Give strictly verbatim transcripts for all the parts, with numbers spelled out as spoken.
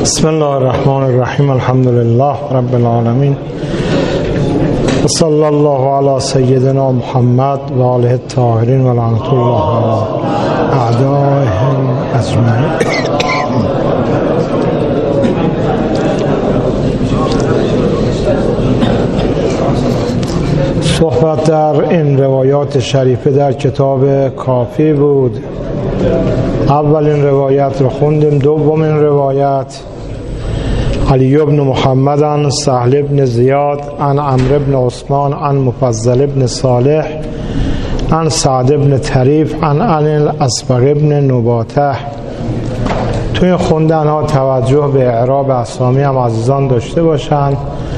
بسم الله الرحمن الرحیم. الحمد لله رب العالمین و صلی الله علی سیدنا محمد و آله الطاهرین و لعنت الله علی اعدائهم اجمعین. صحبت در این روایات شریفه در کتاب کافی بود. اولین روایت رو خوندیم. دومین روایت علی بن محمد عن سهل بن زیاد عن عمرو بن عثمان عن مفضل بن صالح عن سعد بن طریف عن عن الاسبغ بن نباته. توی این خوندن ها توجه به اعراب اسامی هم عزیزان داشته باشند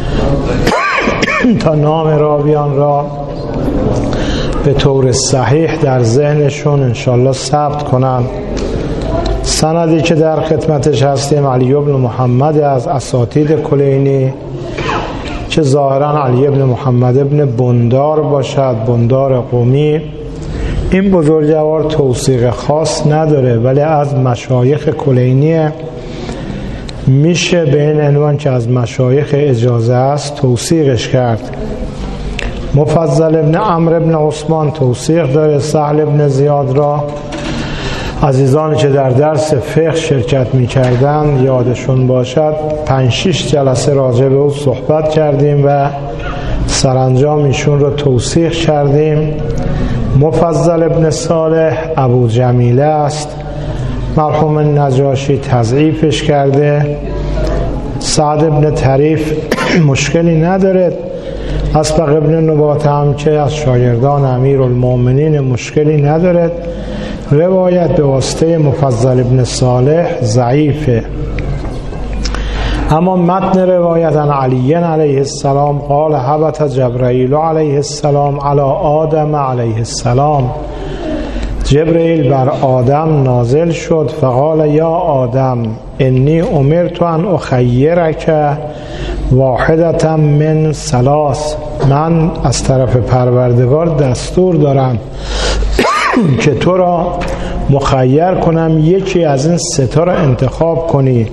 تا نام راویان را به طور صحیح در ذهنشون انشالله ثبت کنند. سندی که در خدمتش هستیم علی بن محمد از اساتید کلینی که ظاهرا علی بن محمد بن بندار باشد، بندار قمی. این بزرگوار توثیق خاص نداره ولی از مشایخ کلینیه، میشه به این عنوان که از مشایخ اجازه است توثیقش کرد. مفضل ابن عمرو ابن عثمان توثیق داره. سهل ابن زیاد را عزیزانی که در درس فقه شرکت می‌کردند یادشون باشد پنج شش جلسه راجع به او صحبت کردیم و سرانجام ایشون رو توثیق کردیم. مفضل ابن صالح ابو جمیله است، مرحوم نجاشی تضعیفش کرده. سعد ابن طریف مشکلی نداره. اسبغ ابن نباته هم که از شاگردان امیرالمومنین مشکلی نداره. روایت به واسطه مفضل ابن صالح ضعیفه. اما متن روایت عن علی علیه السلام قال هبط جبرائیل علیه السلام علی آدم علیه السلام. جبرئیل بر آدم نازل شد فقال یا آدم انی امرت ان اخیرک واحدة من ثلاث. من از طرف پروردگار دستور دارم که تو را مخیر کنم یکی از این سه تا را انتخاب کنی.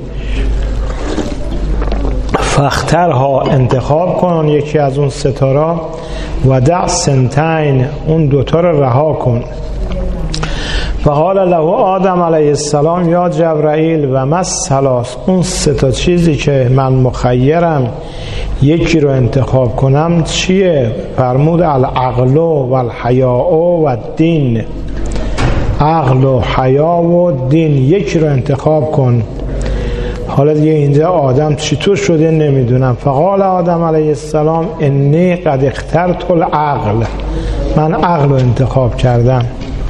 فاخترها، انتخاب کن یکی از اون سه تا را، و دع سنتین، اون دوتا را رها کن. فقال له آدم علیه السلام یا جبرائیل و ما الثلاث، اون سه تا چیزی که من مخیرم یکی رو انتخاب کنم چیه؟ فرمود العقل و الحیاء و الدین. عقل و حیا و دین یکی رو انتخاب کن. حالا دیگه اینجا آدم چطور شده نمیدونم. فقال آدم علیه السلام انی قد اخترت العقل، من عقل رو انتخاب کردم.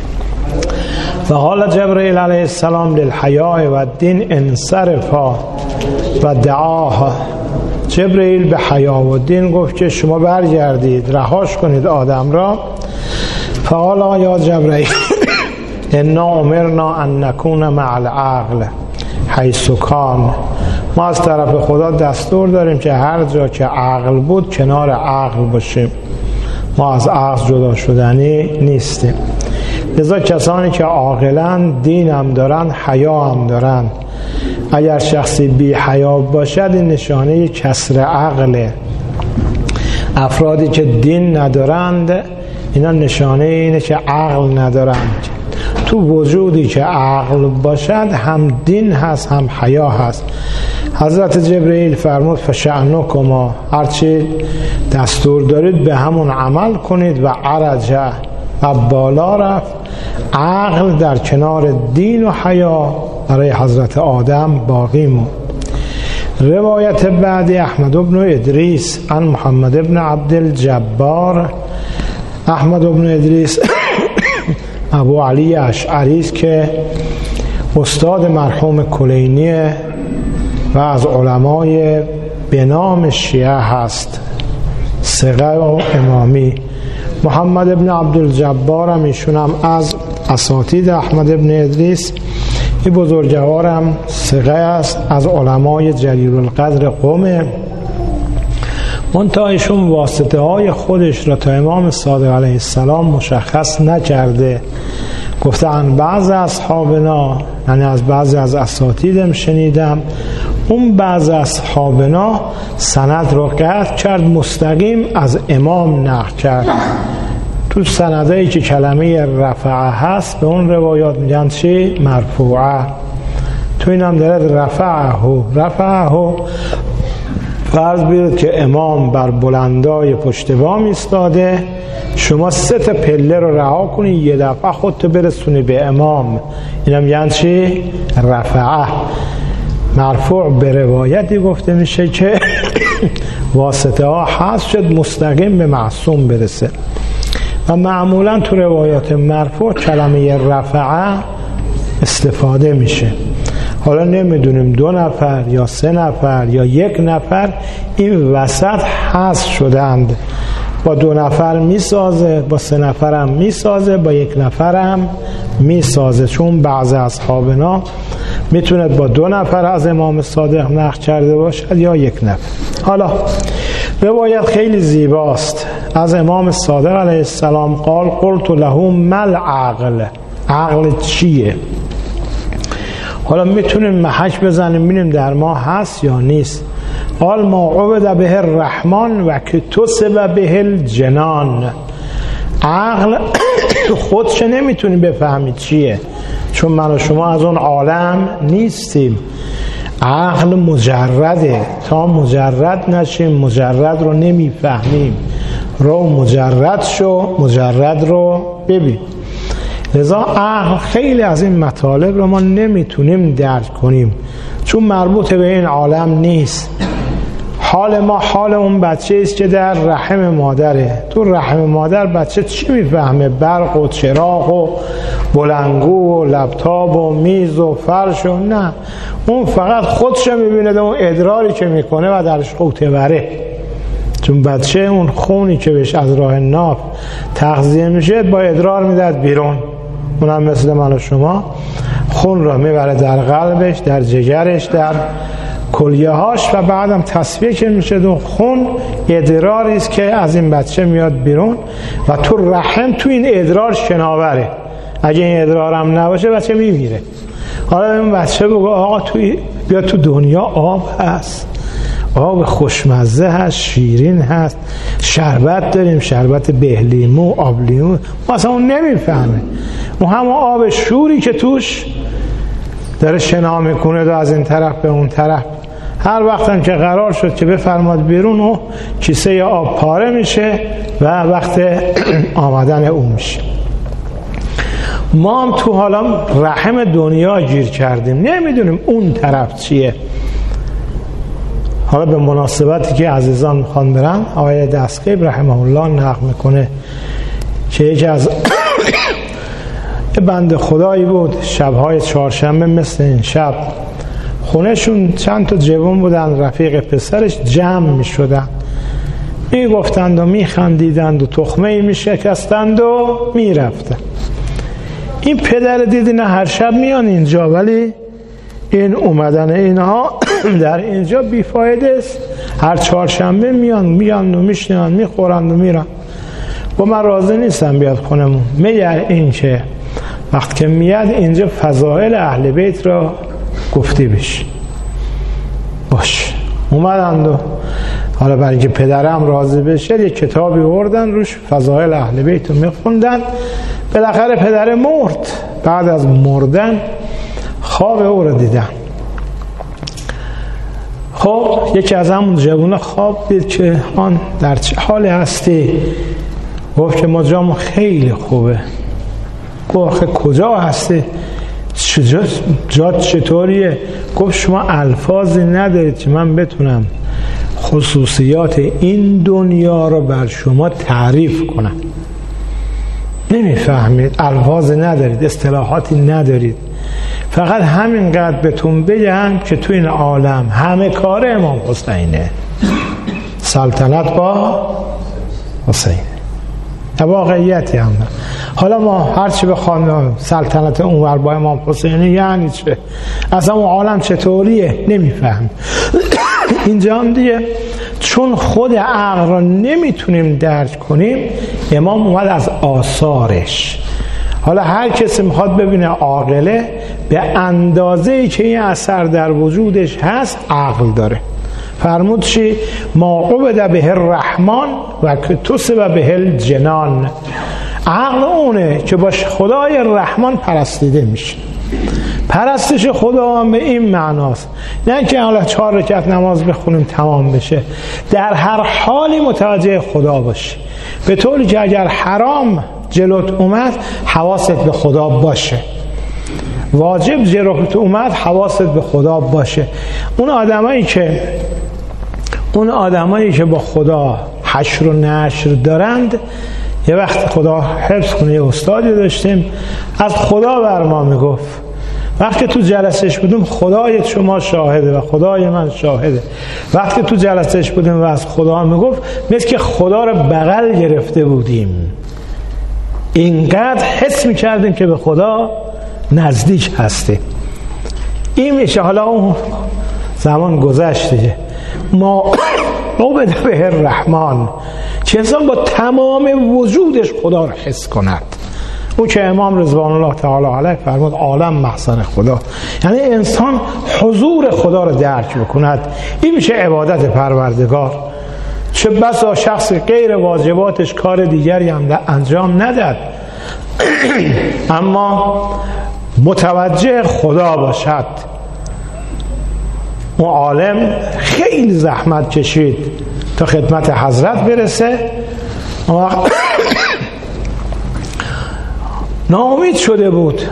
فقال جبرائیل علیه السلام للحیاء و الدین انصرفا و دعاها. جبرائیل به حیا و دین گفت که شما برگردید، رهاش کنید آدم را. فقال یا جبرائیل انا امرنا ان نکون مع العقل حیث کان. ما از طرف خدا دستور داریم که هر جا که عقل بود کنار عقل باشیم، ما از عقل جدا شدنی نیستیم. لذا کسانی که عاقلن دین هم دارن حیا هم دارن. اگر شخصی بی حیا باشد این نشانه کسر عقله. افرادی که دین ندارند اینا نشانه اینه که عقل ندارند. تو وجودی که عقل باشد هم دین هست هم حیا هست. حضرت جبرئیل فرمود فشأنکما، هرچی دستور دارید به همون عمل کنید. و عرجه، و بالا رفت. عقل در کنار دین و حیا برای حضرت آدم باقی مون. روایت بعدی احمد بن ادریس عن محمد بن عبد الجبار. احمد بن ادریس ابو علی اشعری است که استاد مرحوم کلینی و از علمای به نام شیعه هست، ثقه و امامی. محمد بن عبد الجبار هم ایشون هم از اساتید احمد بن ادریس. این بزرگوارم ثقه است، از علمای جلیل القدر قومه. منتها ایشون واسطه های خودش را تا امام صادق علیه السلام مشخص نکرده. گفته عن بعض اصحابنا، یعنی از بعضی از اساتیدم شنیدم، اون بعض اصحابنا سند رو قطع کرد، مستقیم از امام نقل کرد. تو سندایی که کلمه رفعه هست به اون روایات میگن چی؟ مرفوعه. تو این هم دارد رفعه رفعه. فرض بیارید که امام بر بلندای پشت بام ایستاده، شما سه تا پله رو رها کنی یه دفعه خودتو برسونی به امام، این هم میگن چی؟ رفعه. مرفوع به روایتی گفته میشه که واسطه ها حذف شد، مستقیم به معصوم برسه. و معمولا تو روایات مرفوع کلمه رفعه استفاده میشه. حالا نمیدونیم دو نفر یا سه نفر یا یک نفر این وسط حذف شدند، با دو نفر میسازه، با سه نفر هم میسازه، با یک نفر هم میسازه، چون بعضی اصحابنا میتونه با دو نفر از امام صادق نقل کرده باشد یا یک نفر. حالا روایت خیلی زیباست از امام صادق علیه السلام. قال قلت له مل عقل، عقل چیه؟ حالا میتونیم محک بزنیم ببینیم در ما هست یا نیست. قال ما عبد به الرحمن و کتسب به الجنان. عقل خودش نمیتونی بفهمید چیه، چون من و شما از اون عالم نیستیم. عقل مجرده، تا مجرد نشیم مجرد رو نمیفهمیم. رو مجرد شو، مجرد رو ببین. لذا عقل خیلی از این مطالب رو ما نمیتونیم درک کنیم، چون مربوط به این عالم نیست. حال ما حال اون بچه است که در رحم مادره. تو رحم مادر بچه چی میفهمه؟ برق و چراغ و بلنگو و لپتاپ و میز و فرش و نه، اون فقط خودش میبینه، اون ادراری که میکنه و درش قوطه بره. چون بچه اون خونی که بهش از راه ناف تغذیه میشه با ادرار میداد بیرون. اونم مثل من و شما خون را میبره در قلبش، در جگرش، در کلیه هاش و بعدم تصفیه که میشه دو خون ادراری است که از این بچه میاد بیرون و تو رحم تو این ادرار شناوره. اگه این ادرارم نباشه بچه میمیره. حالا این بچه بگو آقا توی بیا تو دنیا آب هست، آب خوشمزه هست، شیرین هست، شربت داریم، شربت بهلیمو، آب لیمو. ما اصلا اون نمیفهمه. اون همون آب شوری که توش داره شنا میکنه دو از این طرف به اون طرف. هر وقت هم که قرار شد که بفرماد بیرون و کیسه آب پاره میشه و وقت آمدن اون میشه. ما هم تو حالا رحم دنیا گیر کردیم، نمیدونیم اون طرف چیه. حالا به مناسبتی که عزیزان میخوان برن، آقای دستقیب رحمه الله نقل میکنه که یکی از بنده خدایی بود شبهای چهارشنبه مثل این شب خونهشون چند تا جوان بودن رفیق پسرش جمع میشدن، میگفتند و میخندیدند و تخمه میشکستند و میرفتند. این پدر دیدی نه هر شب میان اینجا، ولی این اومدن اینها در اینجا بیفایده است. هر چهارشنبه میان میان و میشنن میخورند و میرن. و من راضی نیستم بیاد خونمون، مگر این که وقت که میاد اینجا فضائل اهل بیت را گفته بشه. باش اومدند و حالا برای اینکه پدرم راضی بشه یه کتابی آوردن روش فضائل اهل بیت رو میخوندن. بالاخره پدر مرد، بعد از مردن خواب او رو دیدن. خب یکی از همون جوونا خواب دید که آن در چه حالی هستی؟ گفت که ما جامون خیلی خوبه. گفت کجا هستی؟ جات چطوریه؟ گفت شما الفاظی ندارید که من بتونم خصوصیات این دنیا رو بر شما تعریف کنم. نمیفهمید، الفاظی ندارید، اصطلاحاتی ندارید. فقط همینقدر بهتون بگم که تو این عالم همه کار امام حسینه، سلطنت با حسین. واقعیتی هم نه. حالا ما هرچی بخوام سلطنت اونور با امام حسینه یعنی چه؟ اصلا اون عالم چطوریه نمیفهم. اینجا هم دیگه چون خود عقل را نمیتونیم درک کنیم، امام اومد از آثارش حالا هر کسی میخواد ببینه عاقله، به اندازه‌ای که این اثر در وجودش هست عقل داره. فرمود چی؟ ما عبد به الرحمن و کتسب به الجنان. عقل اونه که باش خدای رحمان پرستیده میشه. پرستش خدا هم به این معناست، نه که حالا چهار رکعت نماز بخونیم تمام بشه، در هر حالی متوجه خدا باشی، به طوری که اگر حرام جلوت اومد حواست به خدا باشه، واجب جلوت اومد حواست به خدا باشه. اون آدمایی که اون آدمایی که با خدا حشر و نشر دارند، یه وقت خدا حفظ کنه یه استادی داشتیم از خدا بر ما میگفت، وقتی تو جلسهش بودیم خدای شما شاهده و خدای من شاهده. وقتی تو جلسهش بودیم و از خدا میگفت مثل که خدا رو بغل گرفته بودیم، اینقدر حس میکردیم که به خدا نزدیک هستیم. این میشه. حالا اون زمان گذشت دیگه. ما عبد به الرحمن، چه انسان با تمام وجودش خدا رو حس کند. او که امام رضوان الله تعالی علیه فرمود عالم محضر خدا، یعنی انسان حضور خدا رو درک بکند. این میشه عبادت پروردگار. چه بسا شخص غیر واجباتش کار دیگری هم انجام نداد اما متوجه خدا باشد. اون عالم خیلی زحمت کشید تا خدمت حضرت برسه، ناامید شده بود.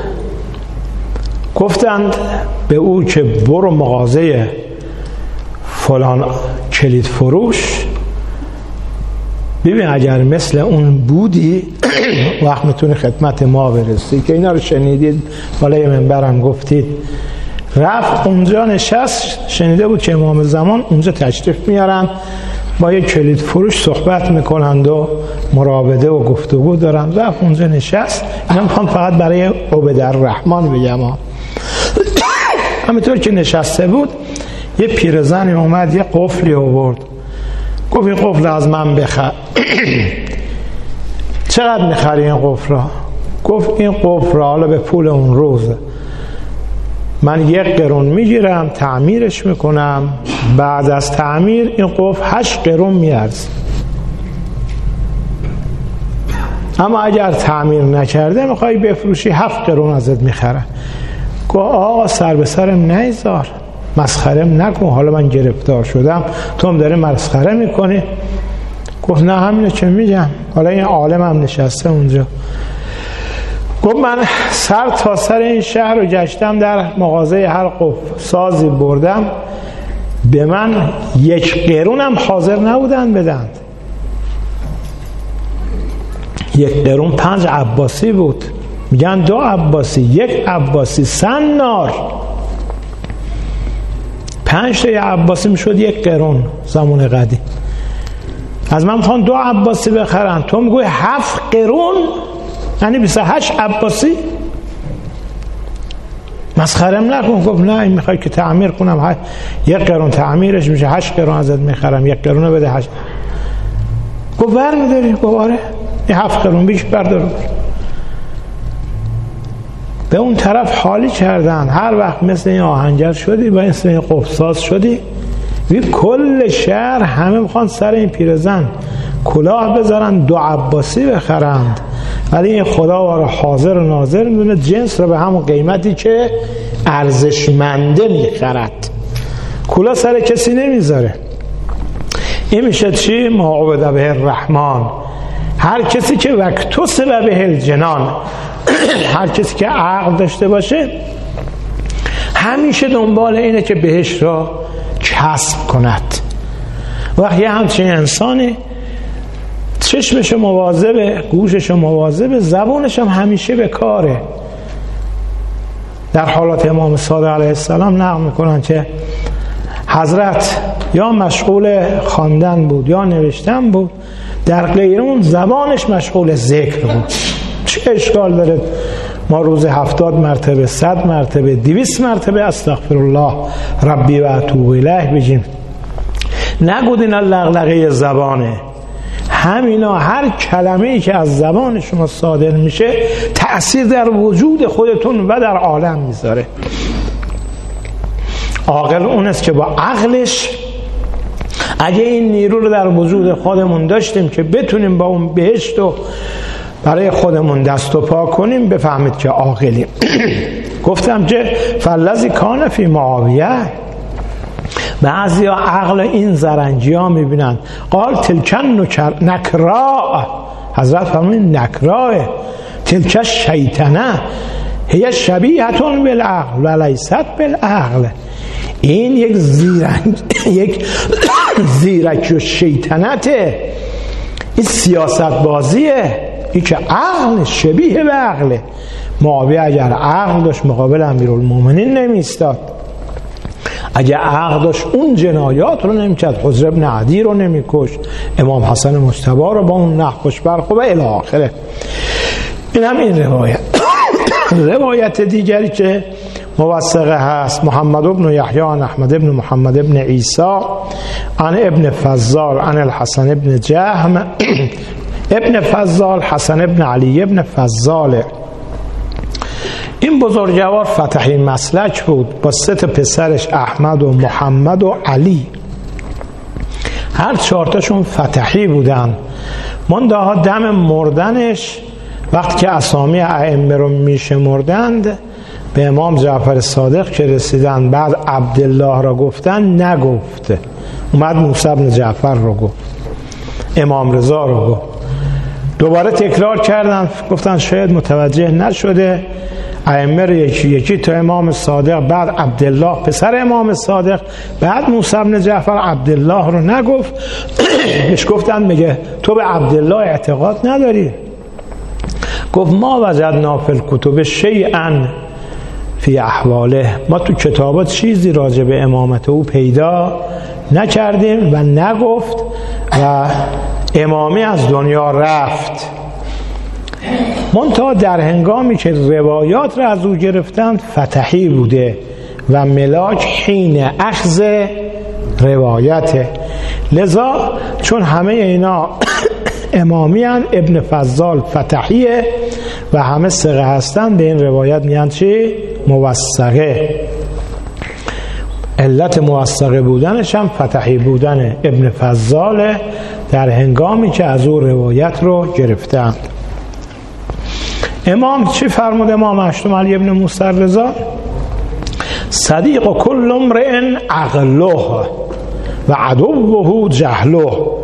گفتند به او که برو مغازه فلان کلید فروش، ببین اگر مثل اون بودی وقت میتونی خدمت ما برسی، که اینا رو شنیدید بالای منبرم گفتید. رفت اونجا نشست، شنیده بود که امام زمان اونجا تشریف میارن، با یک کلید فروش صحبت میکنند و مراوده و گفتگو دارن. رفت اونجا نشست. اینا میخوام فقط برای عبد الرحمن بگم ها. همینطور که نشسته بود یه پیرزنی اومد یه قفلی آورد، گفت این قفل از من بخر. چقدر میخری این قفل را؟ گفت این قفل را حالا به پول اون روز من یک قرون میگیرم تعمیرش میکنم، بعد از تعمیر این قفل هشت قرون میارزه، اما اگر تعمیر نکرده میخوای بفروشی هفت قرون ازت میخرن. گفت آقا سر به سرم نیزار، مسخرم نکن، حالا من گرفتار شدم تو هم داره مسخره میکنی. گفت نه همینه که میگم. حالا این عالم هم نشسته اونجا. گفت من سر تا سر این شهر رو گشتم، در مغازه هر قفل سازی بردم، به من یک قرونم حاضر نبودن بدند. یک قرون پنج عباسی بود، میگن دو عباسی، یک عباسی سنار، پنج تا عباسی میشد یک قرون زمان قدیم. از من میخوان دو عباسی بخرن، تو میگوی هفت قرون، یعنی بیست و هشت عباسی. مسخرم نکن. گفت نه این میخوای که تعمیر کنم، یک قرون تعمیرش میشه هشت قرون ازت میخرم، یک قرون بده هشت. گفت بر میداری؟ گفت آره این هفت قرون بیش بردار. به اون طرف حالی کردن. هر وقت مثل این آهنگر شدی و مثل این قفلساز شدی، وی کل شهر همه میخوان سر این پیرزن کلاه بذارن دو عباسی بخرند، ولی این خدا رو حاضر و ناظر میدونه، جنس رو به همون قیمتی که ارزشمنده میخرد، کلاه سر کسی نمیذاره. این میشه چی؟ ما عبد به الرحمن. هر کسی که وکتسب به الجنان، هر کسی که عقل داشته باشه همیشه دنبال اینه که بهش را کسب کند. وقتی همچین انسانی چشمش مواظبه، گوشش مواظبه، زبانش هم همیشه به کاره. در حالات امام صادق علیه السلام نقل میکنن که حضرت یا مشغول خواندن بود یا نوشتن بود، در غیر اون زبانش مشغول ذکر بود. چه اشکال داره ما روز هفتاد مرتبه، صد مرتبه، دویست مرتبه استغفرالله ربی و اتوب الیه بگیم؟ نگود این لغلقه زبانه، همینا هر کلمه‌ای که از زبان شما صادر میشه تأثیر در وجود خودتون و در عالم میذاره. عاقل اون است که با عقلش اگه این نیرو رو در وجود خودمون داشتیم که بتونیم با اون بهشت و برای خودمون دست و پا کنیم، بفهمید که عاقلیم. گفتم که فلذی کان فی معاویه، بعضی ها عقل این زرنجی ها میبینن. قال تلکن نکرا، حضرت فرمودن نکراه، تلک شیطنه هی شبیهتون بالعقل و لیست بالعقل. این یک زیرنج یک زیرکی و شیطنته، این سیاست بازیه، این که عقل شبیه به عقله. معاویه اگر عقل داشت مقابل امیرالمومنین نمیستاد، اگر عقل داشت اون جنایات رو نمیکرد، حضر ابن عدی رو نمیکش، امام حسن مجتبی رو با اون نخوش برخو و الی آخره. این هم این روایت. روایت دیگری که موثقه هست، محمد ابن یحیی عن احمد ابن محمد ابن عیسی عن ابن فضال عن الحسن ابن جهم. ابن فضال حسن ابن علی ابن فضال، این بزرگوار فتحی مسلک بود با سه تا پسرش احمد و محمد و علی، هر چهارتاشون فتحی بودن. منتها دم مردنش وقتی که اسامی ائمه رو میشمردند به امام جعفر صادق که رسیدن بعد عبدالله را گفتن نگفت، اومد موسی بن جعفر رو گفت، امام رضا رو گفت. دوباره تکرار کردن، گفتن شاید متوجه نشده، ائمه رو یکی یکی تا امام صادق، بعد عبدالله پسر امام صادق، بعد موسی بن جعفر، عبدالله رو نگفت. بهش گفتن میگه تو به عبدالله اعتقاد نداری؟ گفت ما وجدنا فی الکتب شیئا فی احواله، ما تو کتابات چیزی راجع به امامت او پیدا نکردیم و نگفت و امامی از دنیا رفت. منتها در هنگامی که روایات را از او گرفتند فتحی بوده و ملاک حین اخذ روایته، لذا چون همه اینا امامی هن، ابن فضال فتحیه و همه ثقه هستن، به این روایت میگن چی؟ موثقه. علت موثقه بودنش هم فتحی بودن ابن فضال در هنگامی که از او روایت رو گرفتند. امام چی فرمود؟ امام هشتم علی ابن موسی رضا صدیق کل امرئ عقله و عدوه جهله.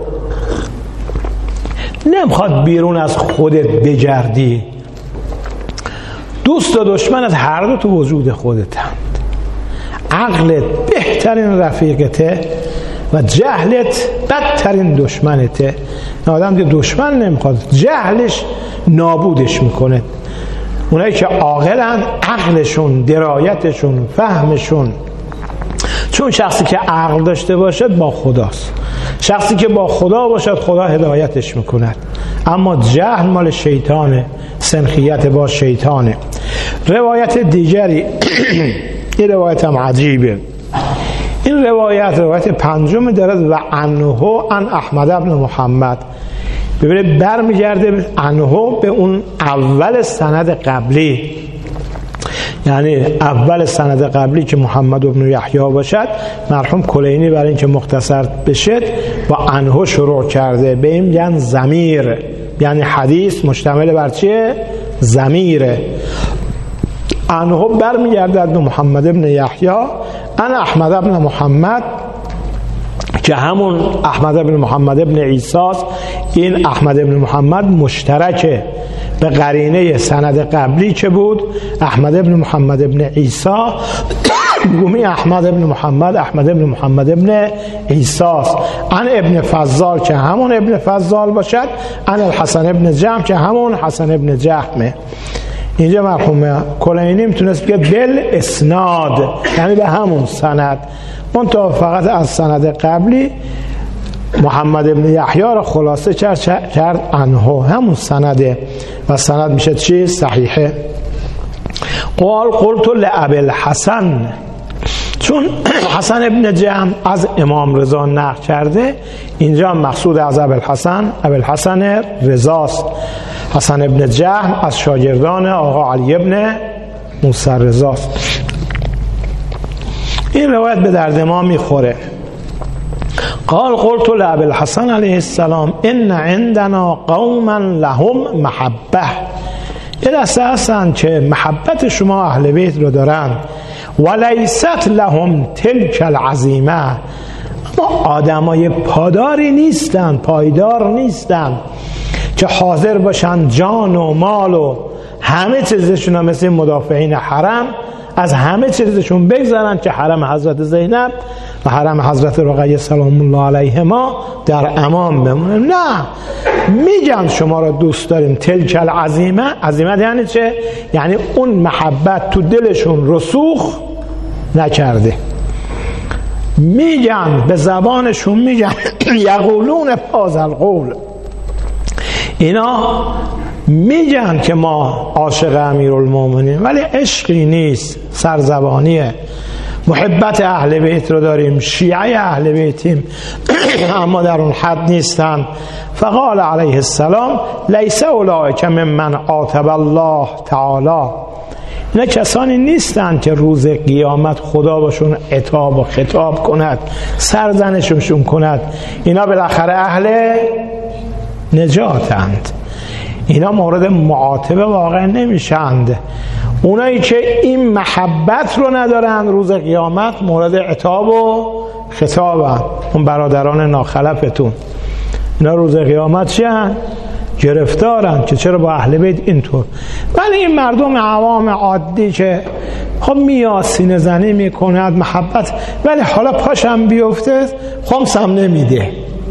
نمیخواد بیرون از خودت بگردی، دوست و دشمنت هر دو تو وجود خودتند. عقلت بهترین رفیقته و جهلت بدترین دشمنته. آدم دیگه دشمن نمیخواد، جهلش نابودش میکنه. اونایی که عاقلن عقلشون، درایتشون، فهمشون، چون شخصی که عقل داشته باشد با خداست، شخصی که با خدا باشد خدا هدایتش میکند، اما جهل مال شیطانه، سنخیت با شیطانه. روایت دیگری این روایت هم عجیبه، این روایت روایت پنجم دارد و عنه عن احمد ابن محمد. ببینید برمیگرده عنه به اون اول سند قبلی، یعنی اول سند قبلی که محمد ابن یحیی باشد، مرحوم کلینی برای اینکه مختصر بشه با عنه شروع کرده. به این میگن ضمیر، یعنی حدیث مشتمل بر چیه؟ ضمیره. عنه برمیگردد به محمد ابن یحیی ان احمد ابن محمد، که همون احمد ابن محمد ابن عیسی است. این احمد ابن محمد مشترکه به قرینه سند قبلی که بود احمد ابن محمد ابن عیسی، گومی احمد ابن محمد احمد ابن محمد ابن عیسی است. ان ابن فضال که همون ابن فضال باشد، ان الحسن ابن جهم که همون حسن ابن جهمه. اینجا مرحوم کلینی میتونست بگه بل اسناد، یعنی به همون سند، منتها فقط از سند قبلی محمد ابن یحیی را خلاصه کرد عنه، همون سنده و سند میشه چی؟ صحیحه. قال قلت لابی الحسن، چون حسن ابن جهم از امام رضا نقل کرده، اینجا مقصود از ابوالحسن ابوالحسن رضاست. حسن ابن جهم از شاگردان آقا علی ابن موسی رضاست. این روایت به درد ما میخوره. قال قلت لابوالحسن علیه السلام ان عندنا قوما لهم محبه، این دسته هستن که محبت شما اهل بیت رو دارن، ولیست لهم تلک العزیمه، اما آدمای پاداری نیستن، پایدار نیستن که حاضر باشن جان و مال و همه چیزشون، مثل مدافعین حرم از همه چیزشون بگذارن که حرم حضرت زینب و حرم حضرت رقیه سلام الله علیهما در امان بمونه. نه، میگن شما را دوست داریم. تلک العزیمه، عزیمت یعنی چه؟ یعنی اون محبت تو دلشون رسوخ نکرده. میگن به زبانشون میگن یقولون هذا القول، اینا میگن که ما عاشق امیرالمومنین، ولی عشقی نیست، سرزبانیه. محبت اهل بیت رو داریم، شیعه اهل بیتیم، اما در اون حد نیستن. فقال علیه السلام لیس اولئک ممن عاتب الله تعالی، اینا کسانی نیستن که روز قیامت خدا باشون عتاب و خطاب کند، سرزنششون کند. اینا بالاخره اهل نجاتند، اینا مورد معاتبه واقع نمیشند. اونایی که این محبت رو ندارن روز قیامت مورد عتاب و خطابن. اون برادران ناخلفتون اینا روز قیامت چیان؟ گرفتارن که چرا با اهل بیت اینطور. ولی این مردم عوام عادی که خب میاد سینه زنی میکند محبت، ولی حالا پاشم بیفته خمسم نمیده،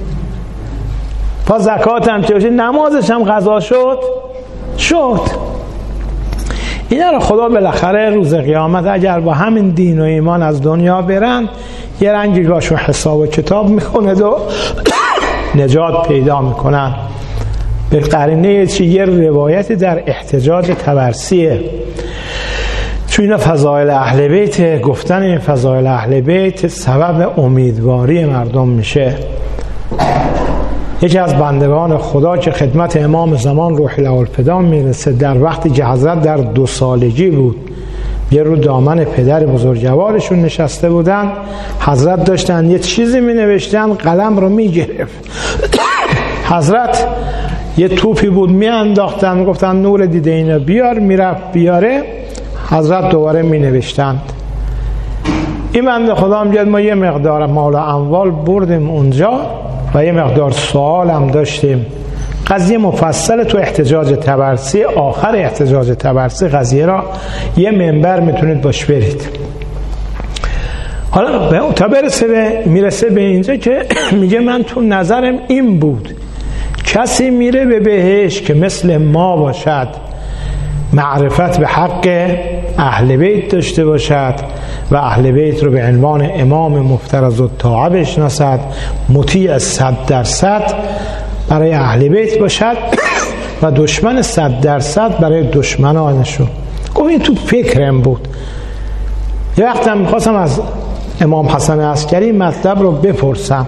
پا زکات هم چه نمازش هم قضا شد شد اینا رو خدا بالاخره روز قیامت اگر با همین دین و ایمان از دنیا برن یه رنگی باشون حساب و کتاب میکنه و نجات پیدا میکنن. به قرینه چی؟ یه روایتی در احتجاج طبرسیه، چون اینا فضائل اهل بیت، گفتن این فضائل اهل بیت سبب امیدواری مردم میشه. یکی از بندگان خدا که خدمت امام زمان روح له الفدا میرسه، در وقتی که حضرت در دو سالگی بود یه رو دامن پدر بزرگوارشون نشسته بودن، حضرت داشتن یه چیزی می نوشتن، قلم رو می گرفت حضرت یه توپی بود می انداختن، گفتن نور دیده اینو بیار، میرفت بیاره، حضرت دوباره می نوشتند. این بنده خدا هم جد ما یه مقدار مال و اموال بردیم اونجا و یه مقدار سوال هم داشتیم. قضیه مفصل تو احتجاج طبرسی، آخر احتجاج طبرسی قضیه را یه منبر میتونید باش برید. حالا تا برسه به میرسه به اینجا که میگه من تو نظرم این بود، کسی میره به بهشت که مثل ما باشد، معرفت به حق اهل بیت داشته باشد و اهل بیت رو به عنوان امام مفترض الطاعه بشناسد، مطیع صد درصد برای اهل بیت باشد و دشمن صد درصد برای دشمنانشون. گفت این تو فکرم بود. یه وقت هم میخواستم از امام حسن عسکری مطلب رو بپرسم،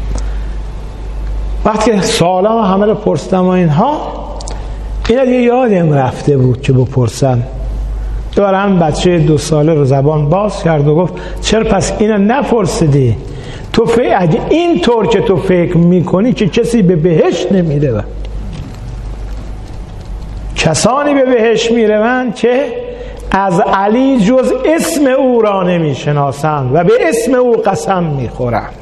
وقتی که سوالا همه رو پرسیدم و اینها، اینا دیگه یادم رفته بود که بپرسن. دوباره هم بچه دو ساله رو زبان باز کرد و گفت چرا پس اینا نپرسیدی؟ تو فکر اگه این طور که تو فکر میکنی که کسی به بهشت نمیره، کسانی به بهشت میروند که از علی جز اسم او را نمیشناسند و به اسم او قسم میخورند.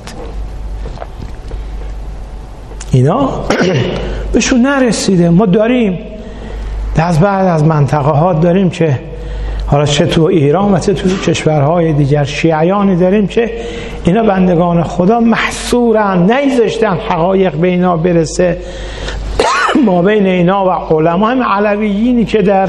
اینا بهشون نرسیده. ما داریم از بعد از منطقه ها داریم که حالا چه تو ایران و چه تو کشورهای دیگر شیعیانی داریم که اینا بندگان خدا محصورن، نیذاشتن حقایق به اینا برسه. ما بین اینا و علما هم علویینی که در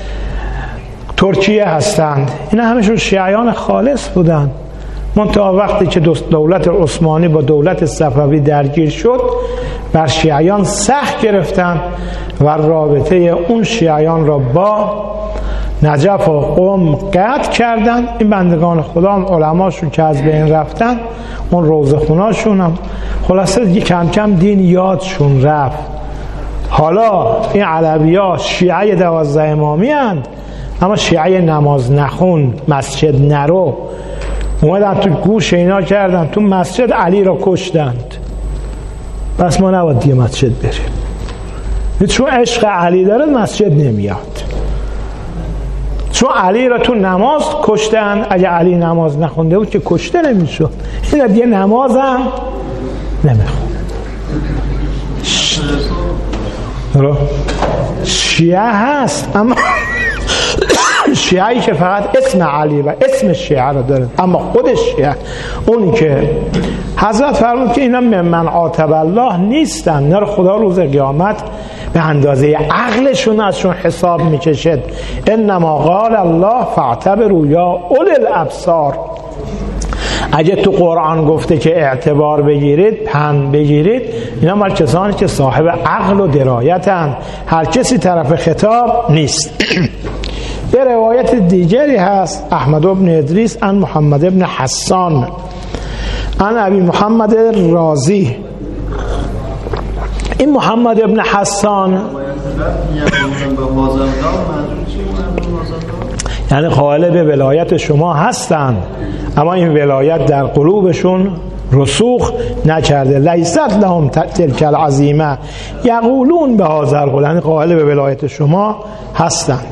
ترکیه هستند، اینا همشون شیعیان خالص بودن. منتها وقتی که دولت عثمانی با دولت صفوی درگیر شد، بر شیعیان سخت گرفتن و رابطه اون شیعیان را با نجف و قم قطع کردن. این بندگان خدا هم علماشون که از بین رفتن، اون روزه خوناشون هم خلاصه کم کم دین یادشون رفت. حالا این علوی ها شیعه دوازده امامی هند، اما شیعه نماز نخون، مسجد نرو، اومدن تو گوش اینا کردن، تو مسجد علی را کشتند. بس ما نباید دیگه مسجد بریم، چون عشق علی داره مسجد نمیاد، چون علی را تو نماز کشتن. اگه علی نماز نخونده بود که کشته نمیشد. این دیگه نماز هم نمیخون. شیعه هست، اما شیعه‌ای که فقط اسم علی و اسم شیعه را داره، اما خودش شیعه، اونی که حضرت فرمود که اینا ممن عاتب الله نیستن، اینا رو خدا روز قیامت به اندازه عقلشون ازشون حساب میکشد. انما قال الله فاعتبروا یا اولی الابصار. اگه تو قرآن گفته که اعتبار بگیرید، پند بگیرید، اینا مال کسانی که صاحب عقل و درایتن، هر کسی طرف خطاب نیست. یه روایت دیگری هست، احمد بن ادریس عن محمد بن حسان عن ابی محمد رازی. این محمد بن حسان یعنی قائل به ولایت شما هستند، اما این ولایت در قلوبشون رسوخ نکرده. لیست لهم تلک العظیمه یقولون به هذا القول، یعنی قائل به ولایت شما هستند.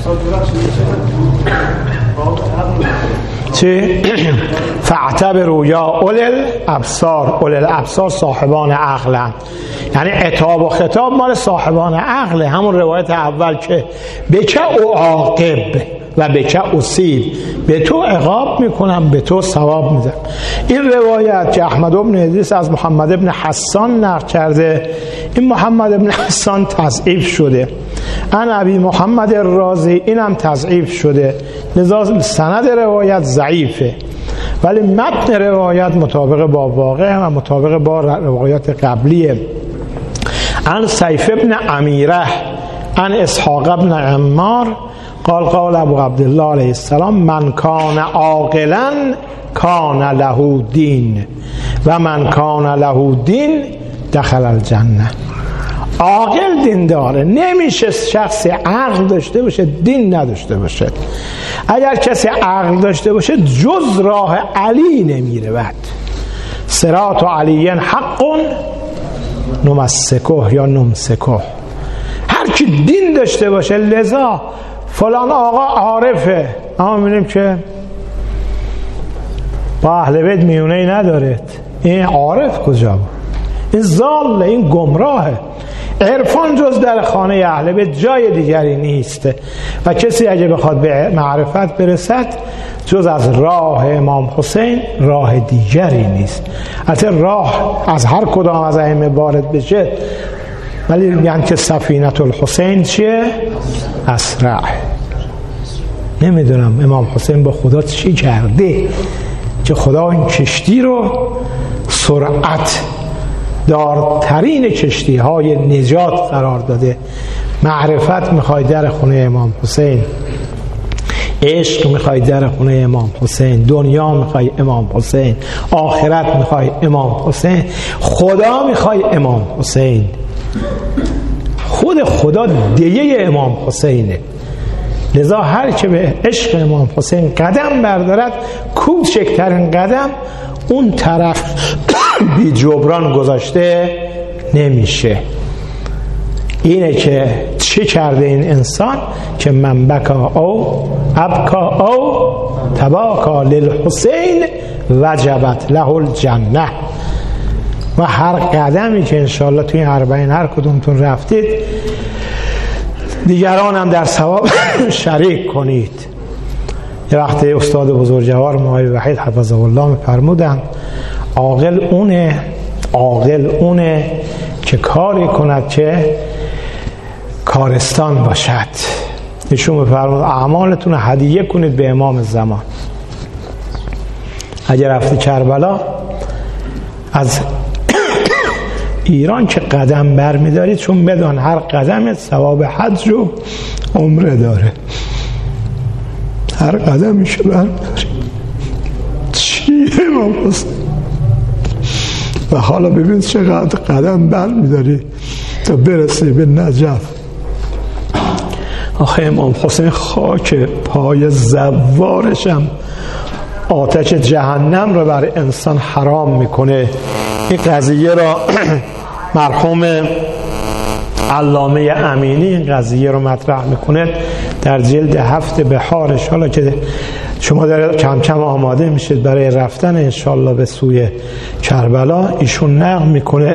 چی؟ فاعتبروا یا اولی الابصار. اولی الابصار صاحبان عقلند، یعنی عتاب و خطاب مال صاحبان عقل. همون روایت اول که بچه او عاقب و بچه اصیب، به تو عقاب میکنم به تو ثواب میدم. این روایت که احمد بن ادریس از محمد بن حسان نقل کرده، این محمد بن حسان تضعیف شده. ان ابی محمد رازی اینم تضعیف شده، لذا سند روایت ضعیفه، ولی متن روایت مطابق با واقع و مطابق با روایات قبلیه. ان سیف ابن امیره ان اسحاق ابن عمار قال قال ابو عبدالله علیه السلام من کان عاقلا کان له دین و من کان له دین دخل الجنه. عاقل دین داره، نمیشه شخصی عقل داشته باشه دین نداشته باشه. اگر کسی عقل داشته باشه جز راه علی نمیره. بعد صراط علی حق نمسکه یا نمسکه، هر کی دین داشته باشه. لذا فلان آقا عارفه، اما میبینیم که با اهل بیت میونه‌ای نداره. این عارف کجا بود؟ این ضاله، این گمراهه. عرفان جز در خانه اهل بیت جای دیگری نیست و کسی اگه بخواد به معرفت برسد جز از راه امام حسین راه دیگری نیست. البته راه از هر کدام از ائمه وارد بشه، ولی میگن که سفینه الحسین چیه؟ اسرع. نمیدونم امام حسین با خدا چی کرده که خدا این کشتی رو سرعت دارترین کشتی های نجات قرار داده. معرفت میخوای در خونه امام حسین، عشق میخوای در خونه امام حسین، دنیا میخوای امام حسین، آخرت میخوای امام حسین، خدا میخوای امام حسین. خود خدا دیگه امام حسینه. لذا هر که به عشق امام حسین قدم بردارد، کوچکترین قدم اون طرف بی جبران گذاشته نمیشه. اینه که چی کرده این انسان که من بکا او ابکا او تباکا للحسین وجبت له الجنه. و هر قدمی که انشاءالله توی این اربعین هر کدومتون رفتید دیگران هم در ثواب شریک کنید. یه وقتی استاد بزرگوار مولانا وحید حفظه الله می‌فرمودند عاقل اونه عاقل اونه که کاری کند که کارستان باشد. ایشون می‌فرمود اعمالتون رو هدیه کنید به امام زمان. اگر رفتی کربلا از ایران که قدم بر می دارید، چون بدان هر قدم ثواب حج و عمره داره. هر قدمی که برمیداری چیه امام حسین؟ و حالا ببین چقدر قدم برمیداری تا برسی به نجف. آخه امام حسین خاک پای زوارشم آتش جهنم رو بر انسان حرام میکنه. این قضیه را مرحوم علامه امینی این قضیه رو مطرح میکنه در جلد هفت بهارش. حالا که شما در کم کم آماده میشید برای رفتن انشالله به سوی کربلا، ایشون نقل میکنه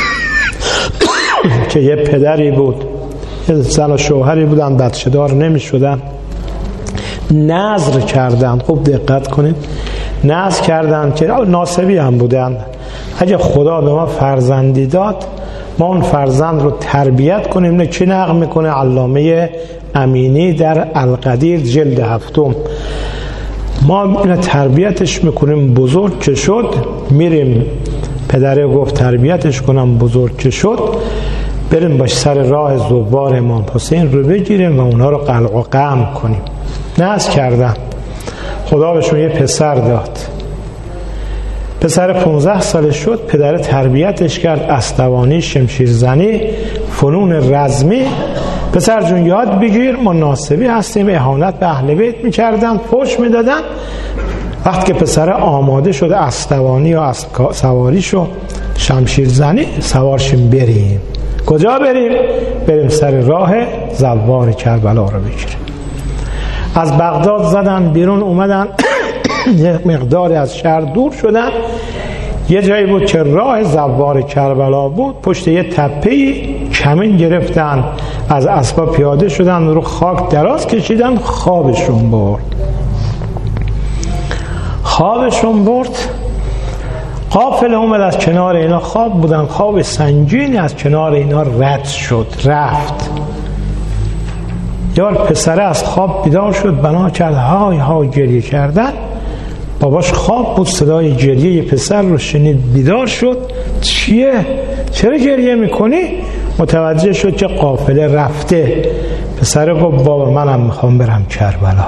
که یه پدری بود، یه زن و شوهری بودن، بچه دار نمیشدن، نذر کردن. خوب دقت کنید، نذر کردن که ناسبی هم بودن، اگه خدا به ما فرزندی داد ما اون فرزند رو تربیت کنیم. نه کی نقل میکنه؟ علامه امینی در القدیر جلد هفتم. ما اینو تربیتش میکنیم، بزرگ که شد میریم، پدره گفت تربیتش کنم، بزرگ که شد بریم باش سر راه زوار امام حسین رو بگیریم و اونا رو قلع و قم کنیم. نذر کردن. خدا بهشون یه پسر داد. پسر پانزده ساله شد، پدر تربیتش کرد، استوانی، شمشیرزنی، فنون رزمی. پسر جون یاد بگیر، ما ناسبی هستیم، اهانت به اهل بیت میکردن، فحش میدادن. وقتی که پسر آماده شد استوانی و سواری شو شمشیرزنی، سوارشیم بریم. کجا بریم؟ بریم سر راه زوار کربلا رو بگیریم. از بغداد زدن بیرون، اومدن یه مقداری از شهر دور شدن، یه جایی بود که راه زوار کربلا بود، پشت یه تپه‌ای کمین گرفتن، از اسبا پیاده شدن، رو خاک دراز کشیدن، خوابشون برد. خوابشون برد. قافله اومد از کنار اینا، خواب بودن، خواب سنگینی از کنار اینا رد شد، رفت. یار پسره از خواب بیدار شد، بنا کرد های های گریه کردن. باباش خواب بود، صدای گریه پسر رو شنید، بیدار شد. چیه؟ چرا گریه میکنی؟ متوجه شد که قافله رفته. پسر گفت بابا منم میخوام برم کربلا.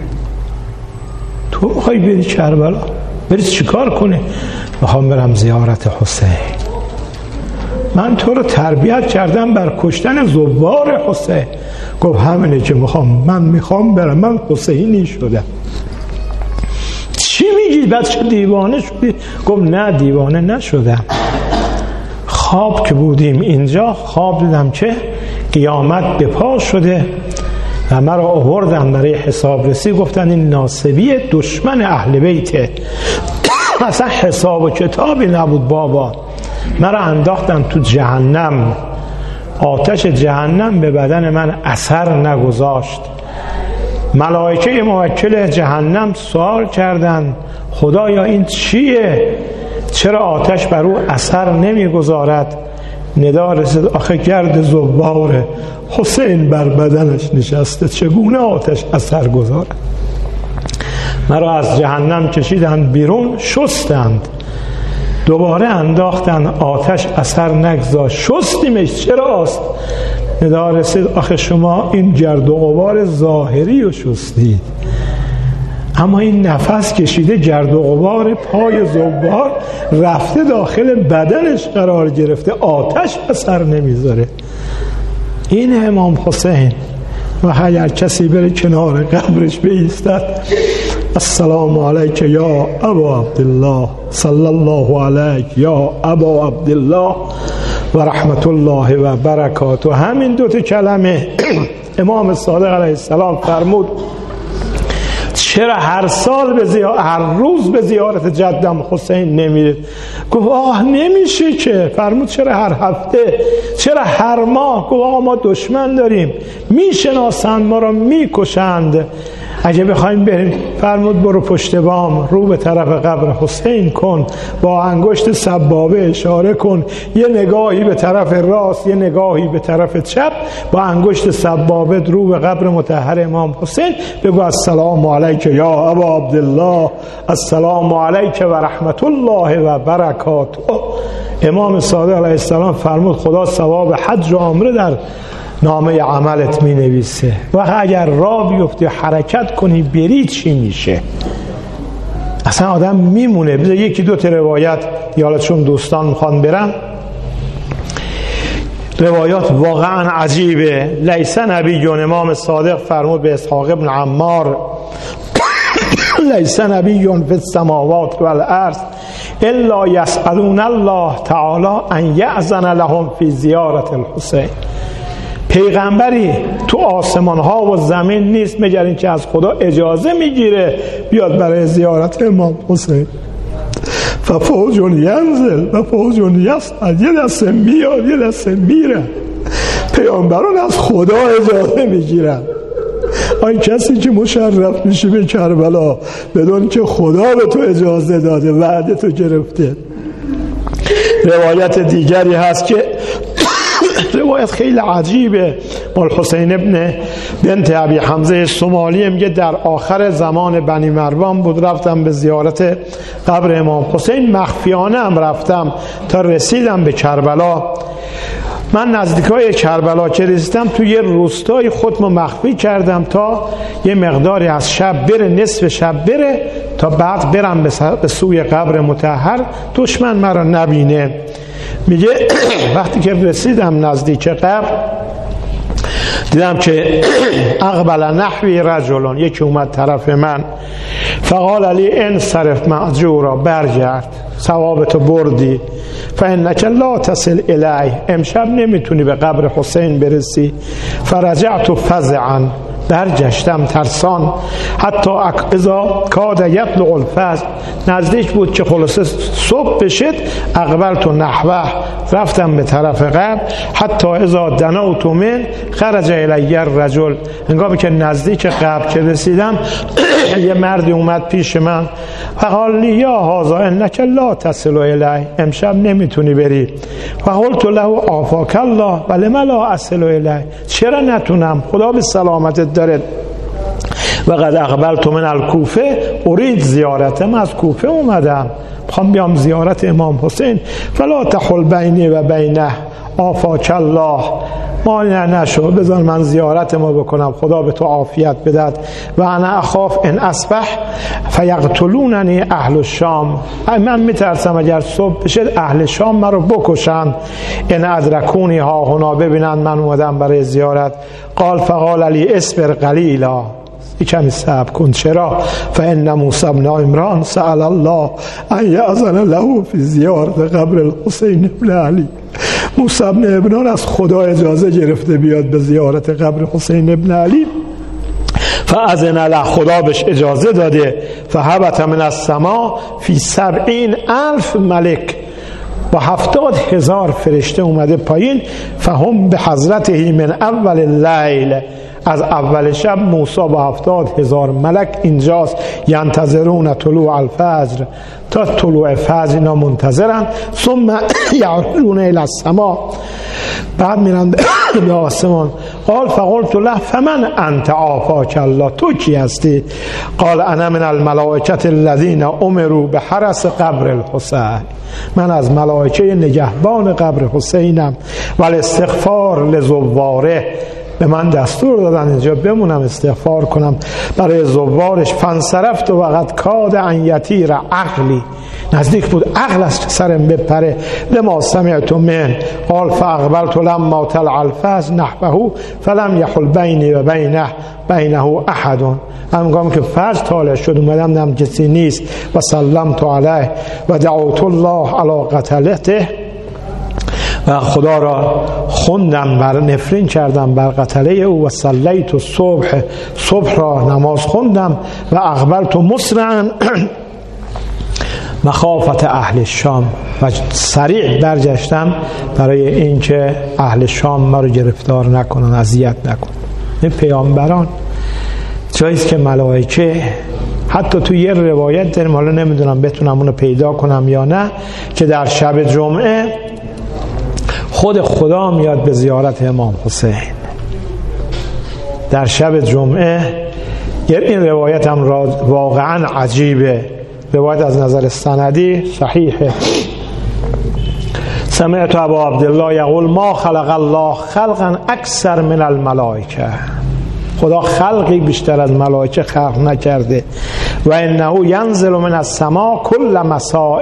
تو میخوای بری کربلا؟ بری چیکار کنی؟ میخوام برم زیارت حسین. من تو رو تربیت کردم بر کشتن زوار حسین. گفت همینه که میخوام، من میخوام برم، من حسینی شدم. چی میگی؟ بچه دیوانه شدی؟ گفت نه دیوانه نشدم. خواب که بودیم اینجا، خواب دیدم که قیامت به پا شده و مرا آوردن برای حسابرسی. گفتن این ناسبی دشمن اهل بیته، اصلا حساب و کتابی نبود بابا. مرا انداختن تو جهنم، آتش جهنم به بدن من اثر نگذاشت. ملائکه موکل جهنم سوال کردند خدایا این چیه؟ چرا آتش بر او اثر نمیگذارد؟ ندا رسید آخه گرد زوار حسین بر بدنش نشسته، چگونه آتش اثر گذارد؟ مرا از جهنم کشیدند بیرون، شستند، دوباره انداختن، آتش اثر نگذاشت. شستیمش، چرا است؟ ندا رسید آخه شما این گرد و غبار ظاهری رو شستید، اما این نفس کشیده گرد و غبار پای زوار رفته داخل بدنش قرار گرفته، آتش اثر نمیذاره. این امام حسین. و اگر کسی بره کنار قبرش بایستد السلام علیک یا ابا عبدالله، صلی الله علیک یا ابا عبدالله و رحمت الله و برکاته. همین دوتا کلمه امام صادق علیه السلام فرمود چرا هر سال به زیارت، هر روز به زیارت جدم حسین نمیره؟ گفت آه نمیشه که. فرمود چرا هر هفته، چرا هر ماه؟ گفت آه ما دشمن داریم، میشناسند ما را، میکشند. اگه بخوایم بریم، فرمود برو پشت بام، رو به طرف قبر حسین کن، با انگشت سبابه اشاره کن، یه نگاهی به طرف راست، یه نگاهی به طرف چپ، با انگشت سبابه رو به قبر مطهر امام حسین بگو السلام علیک یا ابا عبدالله، السلام علیک و رحمت الله و برکاته. امام صادق علیه السلام فرمود خدا ثواب حج و عمره در نامه عملت می نویسه. و اگر راه بیفتی حرکت کنی بری چی میشه؟ اصلا آدم میمونه. بذار یکی دو تا روایت یادشون دوستان میخوان برن، روایات واقعا عجیبه. لیس نبی، امام صادق فرمود به اسحاق ابن عمار لیس نبی فی السماوات والارض الا یسألون الله تعالی ان یأذن لهم فی زیارت الحسین. پیغمبری تو آسمان ها و زمین نیست مگر اینکه از خدا اجازه میگیره بیاد برای زیارت امام حسین. ففوج ینزل و فوج یصعد، یه دسته میاد یه دسته میره. پیامبران از خدا اجازه میگیرن. آن کسی که مشرف میشه به کربلا بدون که خدا به تو اجازه داده، وعده تو گرفته. روایت دیگری هست که روایت خیلی عجیبه، مال حسین ابن بنت ابی حمزه سومالی میگه در آخر زمان بنی مروان بود، رفتم به زیارت قبر امام حسین، مخفیانه هم رفتم تا رسیدم به کربلا. من نزدیکای کربلا که رسیدم تو یه روستای خودمو مخفی کردم تا یه مقداری از شب بره، نصف شب بره، تا بعد برم به سوی قبر مطهر دشمن مرا نبینه. میگه وقتی که رسیدم نزدیک قبر دیدم که اقبل نحوی رجلون، یکی اومد طرف من، فقال علی انصرف معجورا، برگرد ثوابتو بردی، فانک لا تصل الی، امشب نمیتونی به قبر حسین برسی. فرجعت فزعا، برگشتم ترسان، حتی اذا کاد یطلع الفجر، نزدیک بود که خلاصه صبح بشد، اقبلت نحوه، رفتم به طرف قبر، حتی اذا دنوت من خرج الی الرجل، هنگامی که نزدیک قبر که رسیدم یه مردی اومد پیش من، فقال لی یا هذا انک لا تصل الی، امشب نمیتونی بری. فقلت له عافاک الله ولم لا اصل الی، چرا نتونم؟ خدا به سلامتت داره. و قد اقبلت من الکوفه اريد زیارت، من از کوفه اومدم میخوام بیام زیارت امام حسین. فلا تحل بینی و بینه عافاک الله، مانع نشو، بذار من زیارت ما بکنم، خدا به تو عافیت بدهد. و انا اخاف ان اصبح فیقتلوننی اهل الشام، من میترسم اگر صبح بشه اهل شام مرا بکشن. ان ادرکونی ها هنا، ببینن من اومدم برای زیارت. قال فقال علی اصبر قلیلا، کمی صبر کن. چرا؟ فان موسی بن عمران سأل الله ان یأذن له فی زیارت قبر الحسین بن علی، موسی بن عمران از خدا اجازه گرفته بیاد به زیارت قبر حسین ابن علی. فاذن له، خدا بهش اجازه داده. فهبط من السما فی سبعین الف ملک، با هفتاد هزار فرشته اومده پایین. فهم به حضرته من اول اللیل، از اول شب موسی با هفتاد هزار ملک اینجاست. ینتظرون طلوع الفجر، تا طلوع فجر اینا منتظرن. ثم یعرجون الی السما، بعد میرن به آسمان. قال فقلت له فمن انت عافاک الله، تو کی هستی؟ قال انا من الملائکه الذین امروا بحرس قبر الحسین، من از ملائکه نگهبان قبر حسینم. والاستغفار لزواره، به من دستور دادن اینجا بمونم استغفار کنم برای زوارش. فانصرفت و قد کاد ان یطیر عقلی، نزدیک بود عقل از سرم بپره. لما سمعت من قال فاقبلت لما طلع الفجر نحوه فلم یحل بینی و بینه بینه احد، هنگامی که فجر طالع شد اومدم دیدم کسی نیست. و سلمت علیه و دعوت الله علی قتلته، و خدا را خوندم، بر نفرین کردم بر قتله او. و صلیت و صبح، صبح را نماز خوندم. و اقبلت مسرعا مخافت اهل شام، و سریع برگشتم برای اینکه اهل شام ما رو گرفتار نکنن، اذیت نکنن. این پیامبران جاییست که ملائکه، حتی تو یه روایت داریم، حالا نمیدونم بتونم اونو پیدا کنم یا نه، که در شب جمعه خود خدا میاد به زیارت امام حسین در شب جمعه. این روایت هم واقعا عجیبه، روایت از نظر سندی صحیحه. سمعت ابا عبدالله یقول ما خلق الله خلقا اکثر من الملائکه، خدا خلقی بیشتر از ملائکه خلق نکرده. و انه ینزل من السماء کل مساء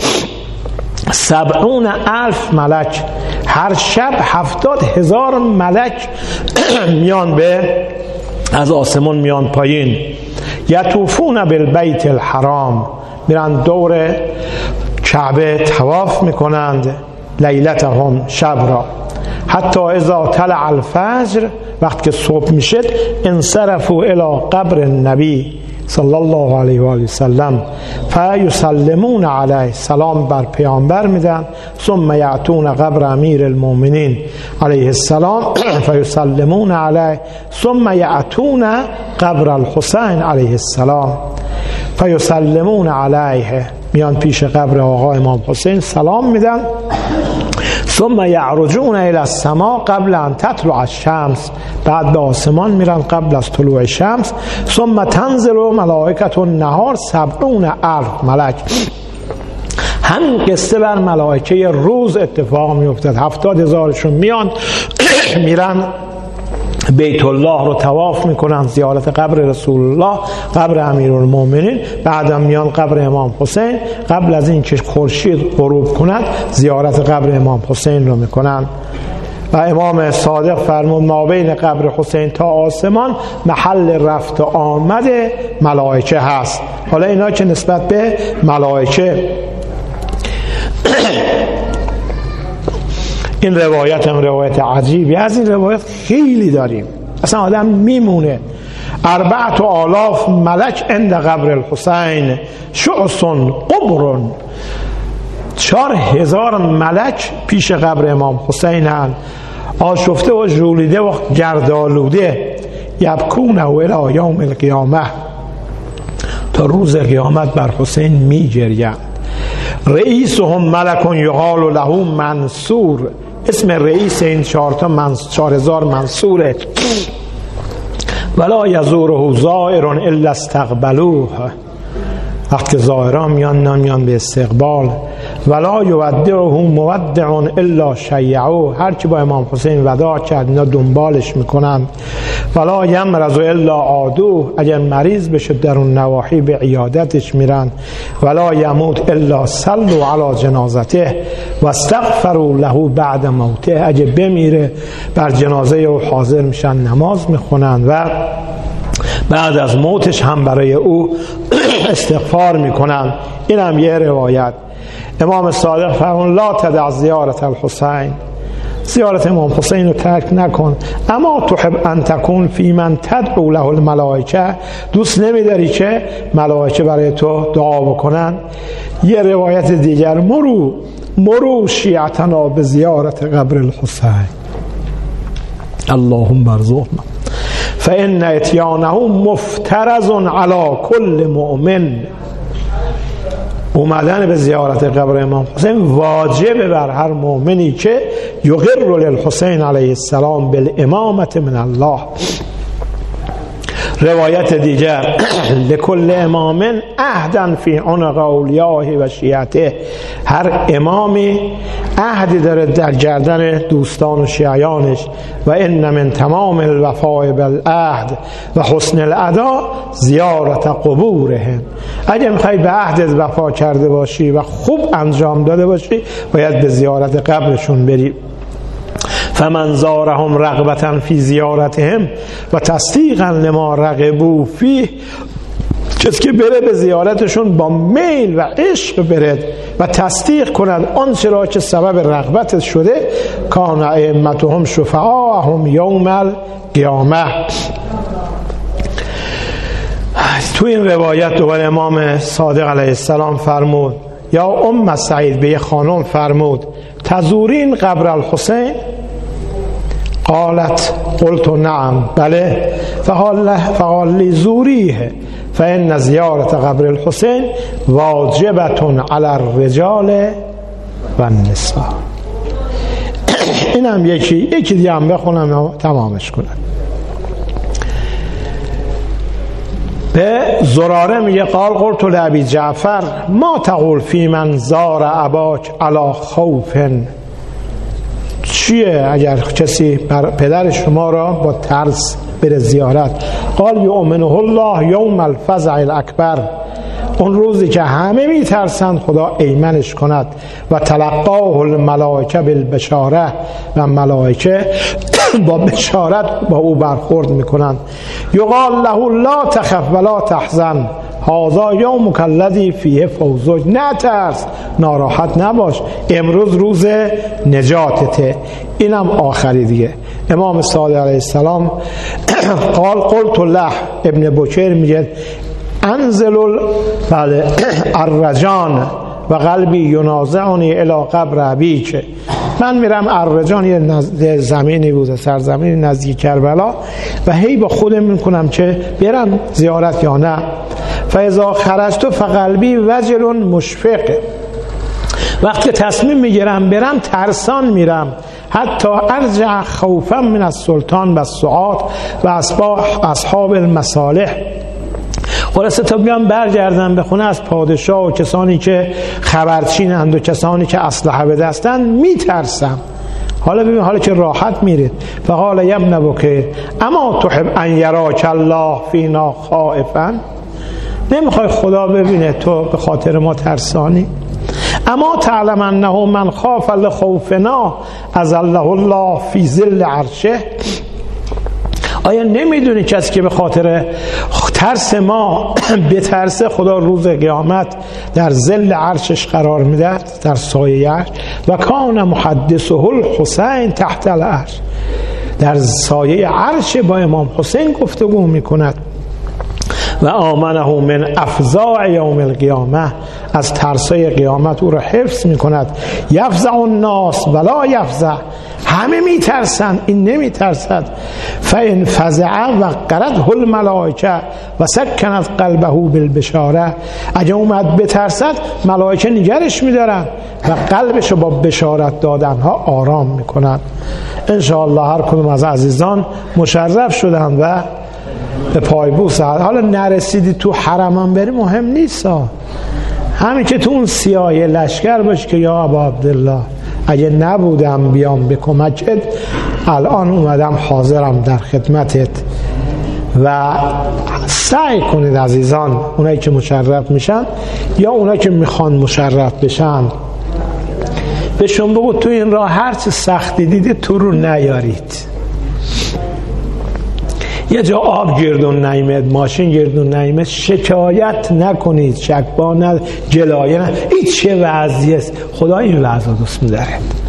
سبعون الف ملک، هر شب هفتاد هزار ملک میان به از آسمان میان پایین. یطوفون بالبیت الحرام، میرن دور کعبه طواف میکنند لیلتهم، شب را. حتی اذا طلع الفجر، وقت که صبح میشه، انصرفوا الى قبر النبی صلی الله علیه و آله و سلم فیسلمون علیه، سلام بر پیامبر میدن. ثم یاتون قبر امیر المؤمنین علیه السلام فیسلمون علیه. ثم یاتون قبر الحسین علیه السلام فیسلمون علیه، میان پیش قبر آقا امام حسین سلام میدن. ثم یعرجون الی السماء قبل ان تطلع الشمس، بعد به آسمان میرن قبل از طلوع شمس. ثم تنزل ملائکه النهار سبعون الف ملک، همین قصه بر ملائکه روز اتفاق میافتد. هفتاد هزارشون میان میرن بیت الله رو طواف میکنن، زیارت قبر رسول الله، قبر امیرالمومنین. بعدم میان قبر امام حسین، قبل از این که خورشید غروب کند زیارت قبر امام حسین رو میکنن. و امام صادق فرمود ما بین قبر حسین تا آسمان محل رفت و آمد ملائکه هست. حالا اینا که نسبت به ملائکه این روایت هم روایت عجیبی، از این روایت خیلی داریم، اصلا آدم میمونه. اربعت آلاف ملک عند قبر الحسین شعث قبر، چهار هزار ملک پیش قبر امام حسین هن، آشفته و ژولیده و گردآلوده. یبکون الی یوم القیامه، تا روز قیامت بر حسین میگریند. رئیسهم ملک یقال له منصور، اسم رئیس این چهار تا منصور، چهار هزار منصوره. ولا یزوره زائر الا استقبلوه، وقت که زائران میان نمیان به استقبال. ولا یودعه مودع الا شیعوه، هر کی با امام حسین وداع کرد اینا دنبالش میکنن. ولا یمرض الا عادوه، اگر مریض بشه در اون نواحی به عیادتش میرن. ولا یموت الا صلوا علی جنازته و استغفروا له بعد موته، اگر بمیره بر جنازه او حاضر میشن نماز میخونن و بعد از موتش هم برای او استغفار میکنن. این هم یه روایت. امام صادق فرمود لا تدع زیارت الحسین، زیارت امام حسین رو ترک نکن. اما تحب ان تکون فی من تدعو له الملائکه، دوست نمیداری که ملائکه برای تو دعا بکنن. یه روایت دیگر مرو مرو شیعتنا به زیارت قبر الحسین اللهم ارزقنا فان اتیانه مفترض علی کل مؤمن، اومدن به زیارت قبر امام حسین واجبه بر هر مؤمنی که یقر للحسین علیه السلام بالامامه من الله. روایت دیگر لکل امام عهدا فی عنق اولیائه و شیعته، هر امامی عهدی داره در گردن دوستان و شیعیانش. و ان من تمام الوفاء بالعهد و حسن الاداء زیارت قبورهم، اگه میخوای به عهدت وفا کرده باشی و خوب انجام داده باشی باید به زیارت قبرشون بری. فمن زارهم رغبتا فی زیارتهم و تصدیقا لما رغبوا فیه، کسی که بره به زیارتشون با میل و عشق بره و تصدیق کند آنچه را که سبب رغبت شده، کان ائمتهم شفعاءهم یوم القیامه. تو این روایت دوباره امام صادق علیه السلام فرمود یا ام سعید به خانم فرمود تزورین قبر الحسین؟ قالت قلت نعم بله. فقال فقال لی زوریه فإن زیارت قبر الحسین واجبت علی الرجال و النساء. این هم یکی یکی دیگه هم بخونم تمامش کنم. به زراره میگه قال قلت لابی جعفر ما تقول فی من زار اباک علی خوف چیه اگر کسی بر پدر شما را با ترس بره زیارت؟ قال یؤمنه الله یوم الفزع الاکبر، اون روزی که همه میترسند خدا ایمنش کند. و تلقاه الملائکه بالبشاره، و ملائکه با بشارت با او برخورد میکنند. یقال له لا تخف ولا تحزن هذا یومک الذی فیه فوزک، نترس ناراحت نباش، امروز روز نجاتته. اینم آخری دیگه. امام صادق علیه السلام قال قلت له، ابن بکیر میگه انزل بله الرجان و قلبی ینازعنی الی قبر ابیک، من میرم الرجان، یه زمینی بود سرزمینی نزدیک کربلا، و هی با خودم میکنم که برم زیارت یا نه. فاذا خرجت فقلبی وجل مشفق، وقتی تصمیم میگیرم برم ترسان میرم. حتی ارجع خوفا من السلطان و السعاد و اصحاب المصالح، خلاصه تا بیام برگردم به خونه از پادشاه و کسانی که خبرچینند و کسانی که اسلحه به دستن میترسم. حالا ببین، حالا که راحت میرید. فقال یا ابن بکیر اما تحب ان یراک الله فینا خائفا، نمیخوای خدا ببینه تو به خاطر ما ترسانی؟ اما تعلم انه من خاف لخوفنا اظله الله فی ظل عرشه، آیا نمیدونی کسی که به خاطر ترس ما به ترس خدا روز قیامت در ظل عرشش قرار میده، در سایه عرش؟ و کان محدثه الحسین تحت العرش، در سایه عرش با امام حسین گفتگو میکند. و آمنه من افزاع یوم القیامه، از ترسای قیامت او را حفظ میکند. یفزع الناس ولا یفزع، همه میترسند این نمیترسد. فان فزع وقرته الملائکه و سکنت قلبه بالبشاره، اگه اومد بترسد ملائکه نگرش میدارن و قلبش با بشارت دادن ها آرام میکنند. انشاءالله هر کدوم از عزیزان مشرف شدند و به پایبوس. حالا نرسیدی تو حرمم بری مهم نیست، همین که تو اون سیاهی لشکر باش که یا ابا عبدالله اگه نبودم بیام به کمکت، الان اومدم حاضرم در خدمتت. و سعی کنید عزیزان، اونایی که مشرف میشن یا اونایی که میخوان مشرف بشن، بهشون بگو تو این راه هرچی سختی دیدید تو رو نیارید. یه جا آب گردون نیمد، ماشین گردون نیمد، شکایت نکنید، شکبا نه، جلایه نه. این چه وضعی است؟ خدا این وضع دوست می‌داره.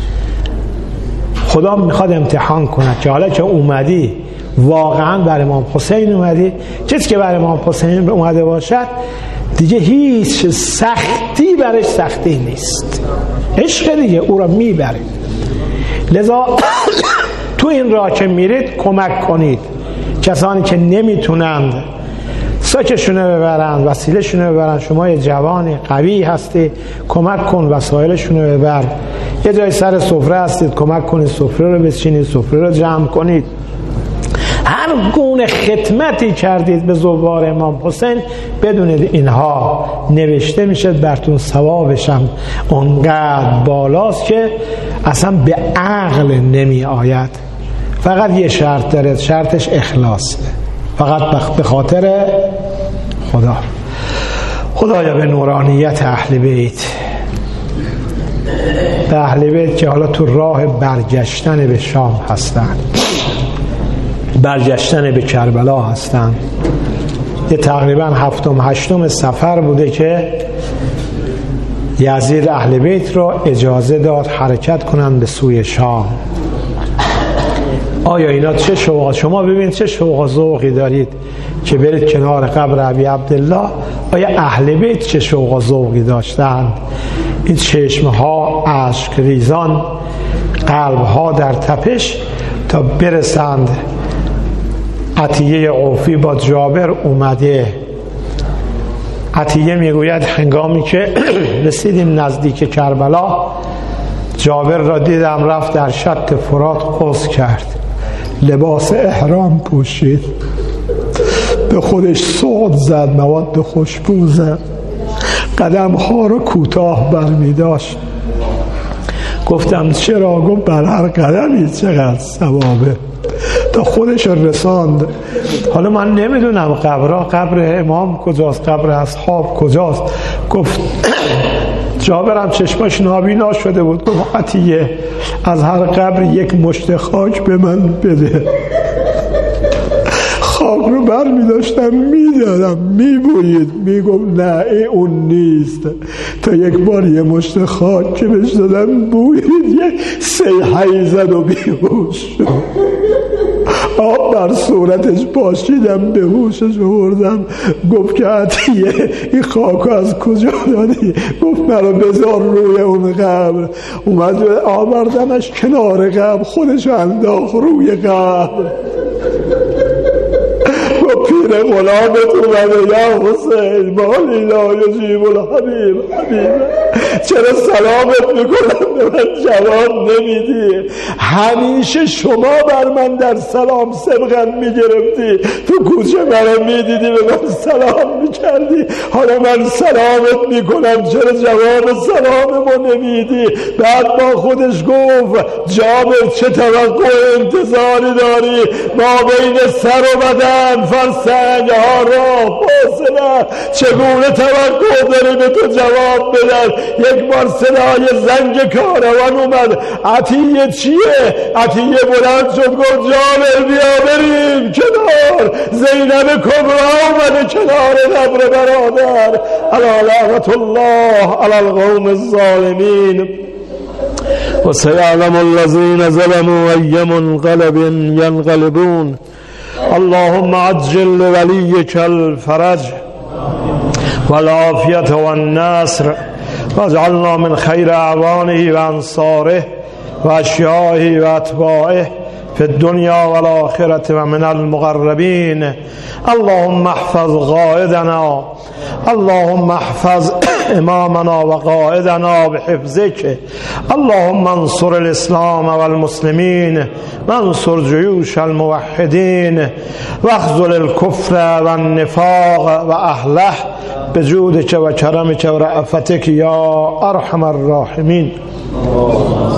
خدا میخواد امتحان کنه که حالا که اومدی واقعا بر امام حسین اومدی، کسی که بر امام حسین اومده باشد دیگه هیچ سختی برش سختی نیست، عشق دیگه او را میبره. لذا تو این راه که میرید کمک کنید کسانی که نمیتونند ساکشونه ببرند، وسیلهشونه ببرند. شما یه جوانی قوی هستی، کمک کن وسایلشونه ببر. یه جای سر سفره هستید، کمک کنید سفره رو بچینید، سفره رو جمع کنید. هر گونه خدمتی کردید به زوار امام حسین بدونید اینها نوشته میشه براتون، ثوابش هم اونقدر بالاست که اصلا به عقل نمی آید. فقط یه شرط داره، شرطش اخلاصه، فقط به خاطر خدا. خدایا به نورانیت اهل بیت، به اهل بیت که حالا تو راه برگشتن به شام هستن، برگشتن به کربلا هستن. یه تقریبا هفتم هشتم سفر بوده که یزید اهل بیت را اجازه داد حرکت کنن به سوی شام. آیا اینا چه شوق، شما ببینید چه شوق ذوقی دارید که برید کنار قبر ابی عبدالله. آیا اهل بیت چه شوق ذوقی داشتند؟ این چشمها اشک ریزان، قلبها در تپش تا برسند. عطیه عوفی با جابر اومده. عطیه میگوید هنگامی که رسیدیم نزدیک کربلا، جابر را دیدم رفت در شط فرات غسل کرد، لباس احرام پوشید، به خودش سعد زد، مواد خوشبو زد، قدم ها رو کوتاه برمی داشت. گفتم چرا؟ گفت بر هر قدمی چقدر ثوابه، تا خودش رساند. حالا من نمیدونم قبرها، قبر امام کجاست، قبر اصحاب کجاست. گفت جابرم چشمش نابینا شده بود، گفت عطیه از هر قبر یک مشت خاک به من بده. خاک رو بر می داشتم می دادم، می بوید، می گفت نه ای اون نیست. تا یک بار یه مشت خاک که بهش دادم بوید، یه سیحه‌ای زد و بیهوش شد. آب بر صورتش پاشیدم، به هوشش بردم. گفت که عطیه این خاک از کجا دادی؟ گفت مرا بذار روی اون قبر. اومد آوردمش کنار قبر، خودش انداخت روی قبر. پیر غلامت اومده، یا حسین مالی لا یجیب الحبیب حبیب، چرا سلامت میکنم به من جواب نمیدی؟ همیشه شما بر من در سلام سبقت میگرفتی، تو کوچه منو میدیدی به من سلام میکردی، حالا من سلامت میکنم چرا جواب سلاممو نمیدی؟ بعد با خودش گفت جابر چه توقع انتظاری داری؟ ما بین سر و بدن فرسنگ ها راه فاصله، چگونه توقع داری به تو جواب بدن؟ یک بار صدای زنگ کاروان اومد، عطیه چیه؟ عطیه بلند شد گفت جابر بیا بریم کنار، زینب کبرا اومده کنار قبر برادر. الا لعنت الله علی القوم الظالمین و سیعلم الذین ظلموا ای منقلب ینقلبون. اللهم عجل لولیک الفرج والعافیت والنصر واجعلنا من خیر اعوانه و انصاره و اشیائه و اتباعه فی الدنیا والآخرة و من المقربین. اللهم احفظ قائدنا، اللهم احفظ امامنا و قائدنا بحفظك، اللهم انصر الاسلام والمسلمین وانصر جیوش الموحدین واخذل الكفر والنفاق و اهله بجودك و کرمك و رأفتك یا ارحم الراحمین.